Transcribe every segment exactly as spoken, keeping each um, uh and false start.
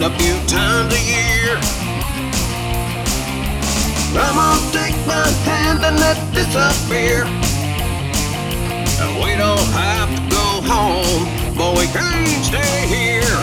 a few times a year. I'm gonna take my hand and let's disappear. We don't have to go home, but we can't stay here.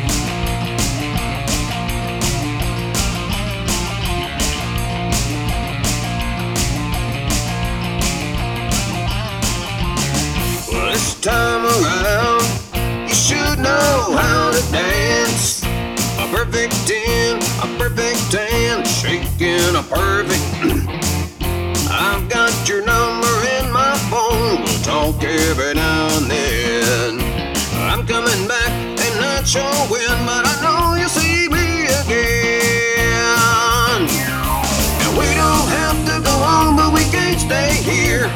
Well, this time around, you should know how to dance. A perfect ten, a perfect ten, shaking a perfect. I've got your number in my phone, we'll talk every now and then. I'm coming back and not sure when, but I know you'll see me again. And we don't have to go on, but we can't stay here.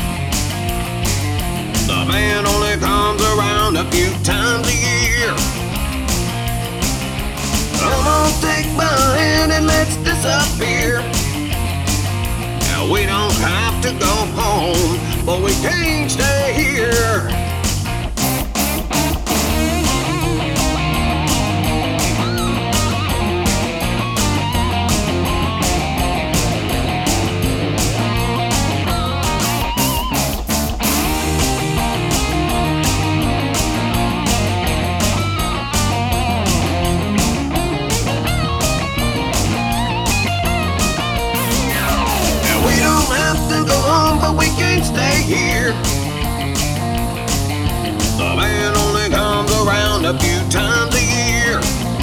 The man only comes around a few times a year. I'm gonna take my hand and let's disappear. We don't have to go home, but we can't stay here. Stay here. The man only comes around a few times a year.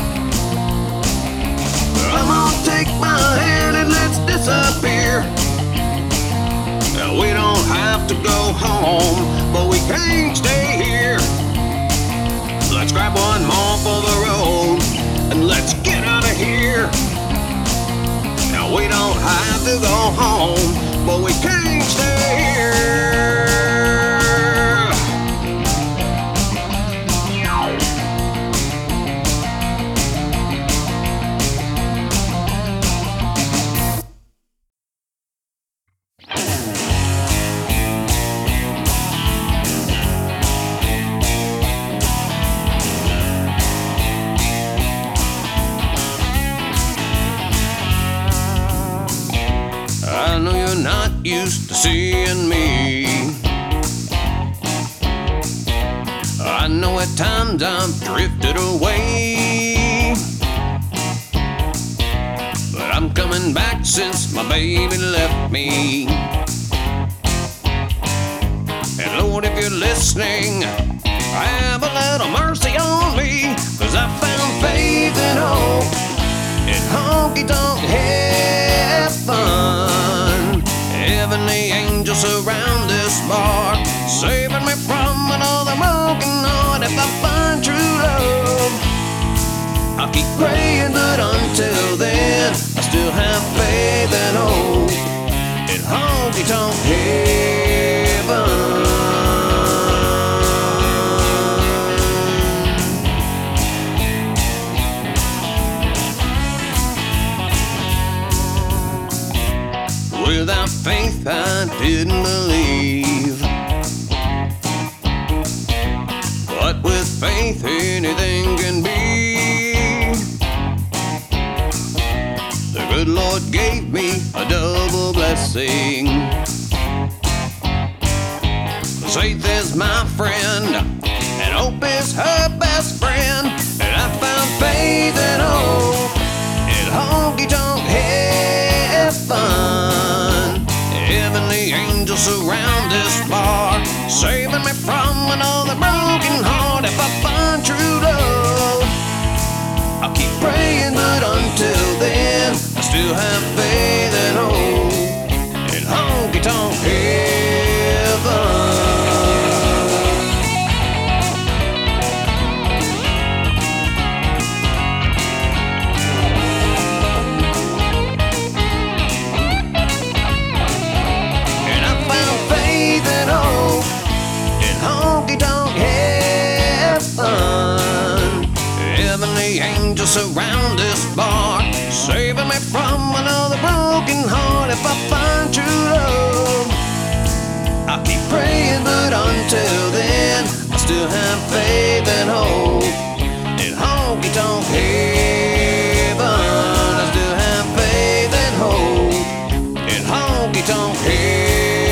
I'm gonna take my hand and let's disappear. Now we don't have to go home, but we can't stay here. Let's grab one more for the road and let's get out of here. Now we don't have to go home, but we can't stay here. I know you're not used to seeing me. I know at times I've drifted away, but I'm coming back since my baby left me. And Lord, if you're listening, have a little mercy on me, 'cause I found faith and hope in honky-tonk heaven. Heavenly angels surround this bar, saving me from another broken heart. If I find true love, I'll keep praying, but until then, I still have faith and hope in honky-tonk heaven. Without faith, I didn't believe, but with faith, anything can be. The good Lord gave me a double blessing. Faith is my friend, and hope is her best friend. And I found faith and hope in honky-tonk heaven. Heavenly angels surround this bar, saving me from another broken heart. If I find true love, I'll keep praying, but until then, I still have faith and hope in honky-tonk heaven. Angels surround this bar, saving me from another broken heart. If I find true love, I'll keep praying, but until then, I still have faith and hope in honky honky-tonk heaven. I still have faith and hope in honky-tonk heaven.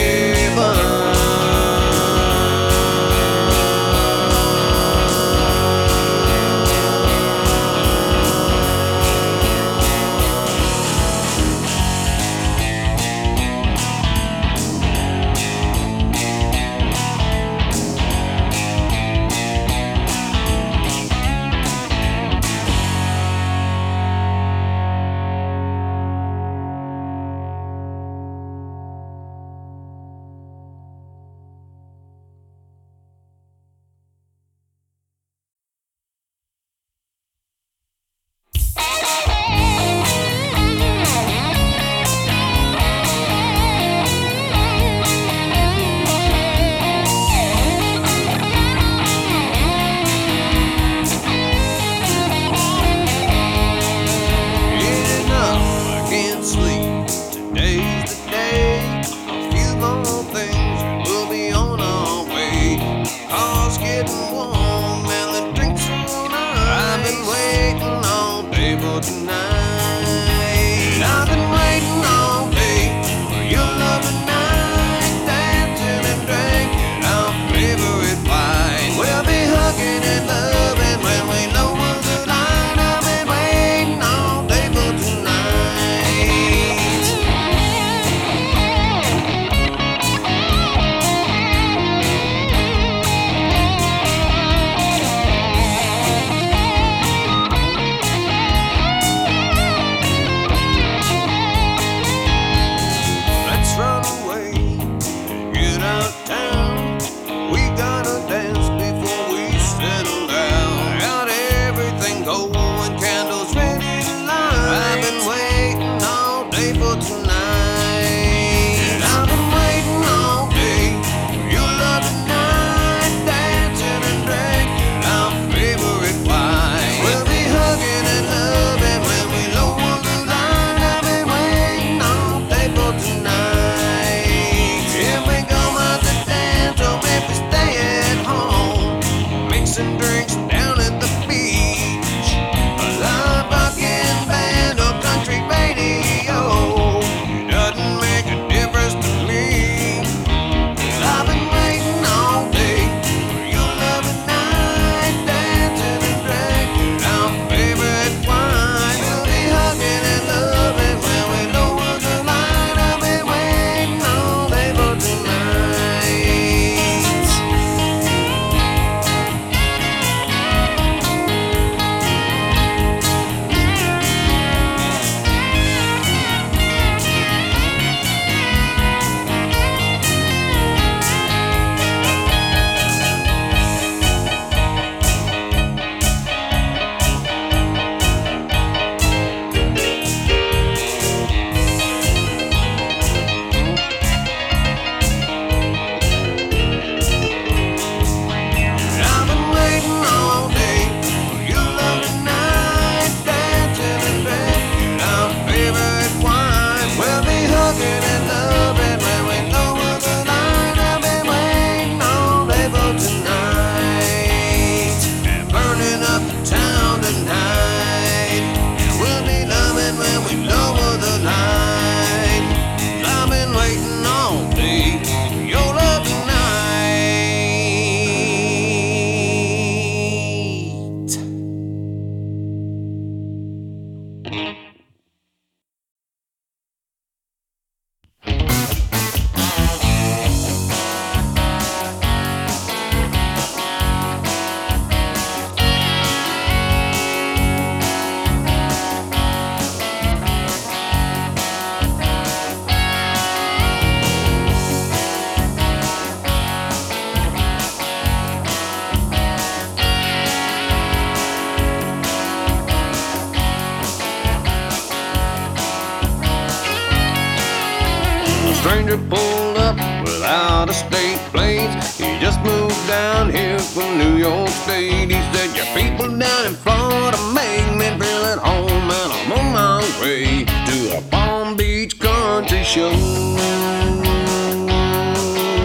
stranger pulled up without a state plate. He just moved down here from New York State. He said, your people down in Florida make me feel at home, and I'm on my way to a Palm Beach country show.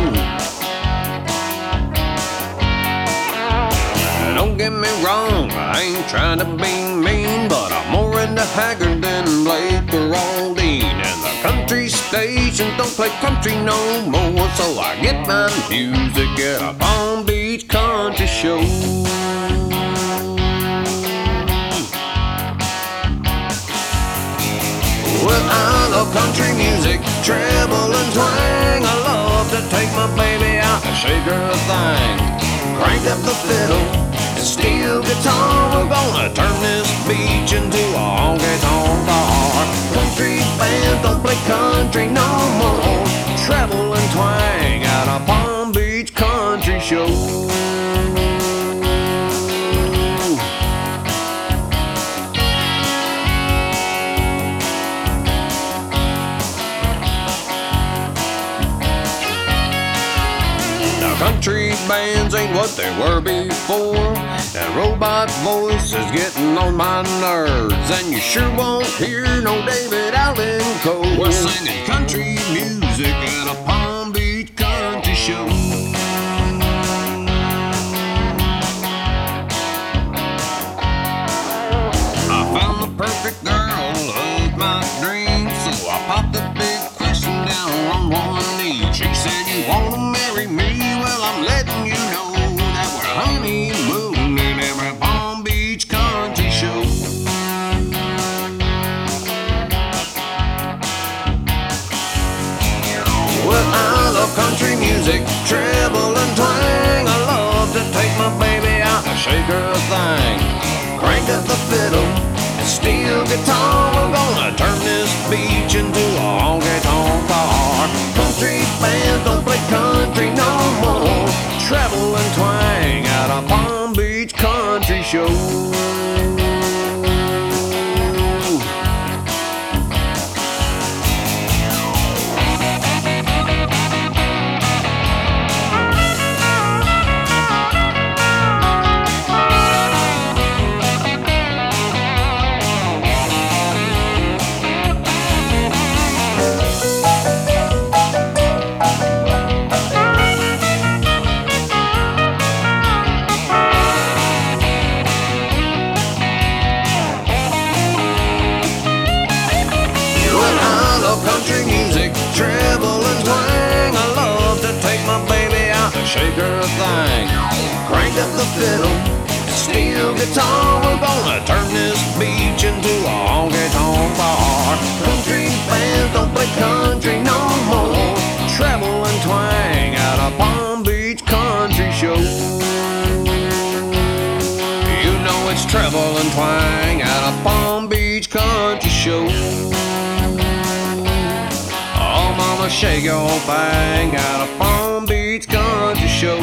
Don't get me wrong, I I ain't trying to be mean, but I'm more into Haggard than Blake or Aldine. And the country stations don't play country no more, so I get my music at a Palm Beach country show. Well, I love country music, treble and twang. I love to take my baby out and shake her thing. Crank up the fiddle and steel guitar. We're gonna turn this beach into a honky-tonk bar. Country bands don't play country no more. Treble and twang at a Palm Beach country show. Country bands ain't what they were before. That robot voice is getting on my nerves, and you sure won't hear no David Allen Coe. We're singing country music at a Palm Beach country show. I found the perfect girl of my dreams, so I popped a big question down on one knee. She said, "You wanna marry me?" Well, I'm letting you know that we're honeymooning every Palm Beach country show. Well, I love country music, treble and twang. I love to take my baby out and shake her thing. Crank up the fiddle and steel guitar. We're gonna turn this beach into a honky-tonk bar. Country bands don't play country no more. Treble and twang at a Palm Beach country show. Country music, treble and twang. I love to take my baby out and shake her thing. Crank up the fiddle and steel guitar. We're gonna turn this beach into a honky-tonk bar. Country bands don't play country no more. Treble and twang at a Palm Beach country show. You know it's treble and twang at a Palm Beach country show. Mama, shake your thing at a Palm Beach country show.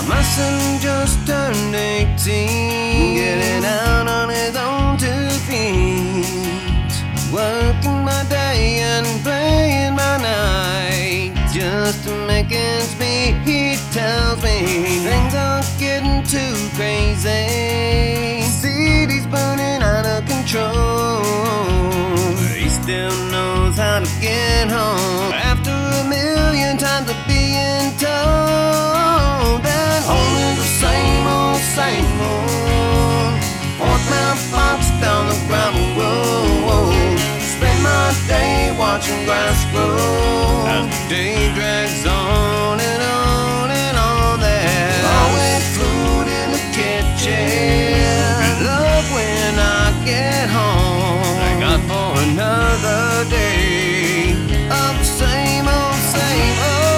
My son just turned eighteen, getting out on his own two feet, working my day and playing my night, just to make ends meet. He tells me things are getting too crazy, city's burning out of control, but he still knows how to get home after a million times of being told that home is the same old, same old. Fourth mailbox down the gravel road, spend my day watching grass grow as the day drags on and on and on. There always food in the kitchen, love when I get home. Thank God for another day of the same old, same old.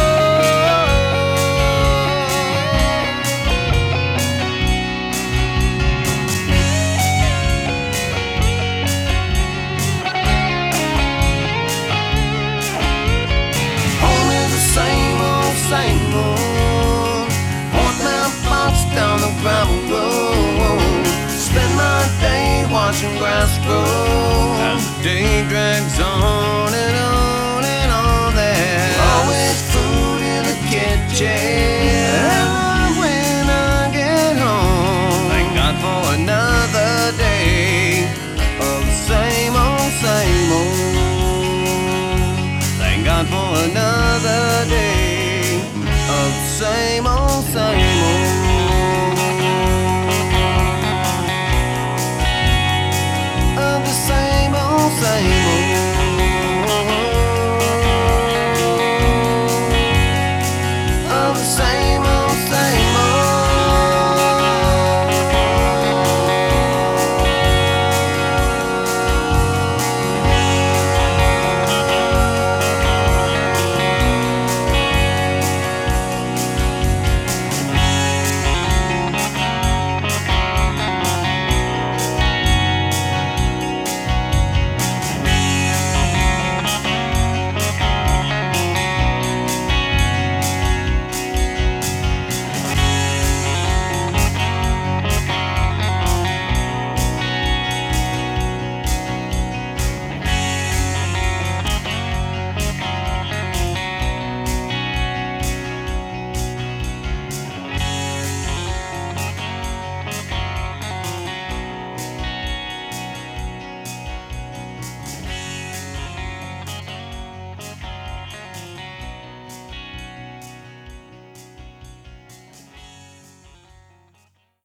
Home is the same old, same old. Fourth mailbox down the gravel road, spend my day watching grass grow as the day drags on and on and on. There always food in the kitchen,